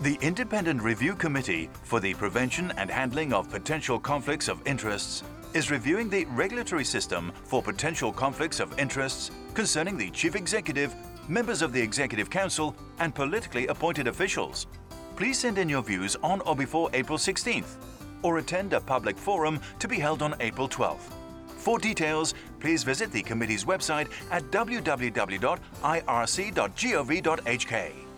The Independent Review Committee for the Prevention and Handling of Potential Conflicts of Interests is reviewing the regulatory system for potential conflicts of interests concerning the Chief Executive, members of the Executive Council, and politically appointed officials. Please send in your views on or before April 16th, or attend a public forum to be held on April 12th. For details, please visit the committee's website at www.irc.gov.hk.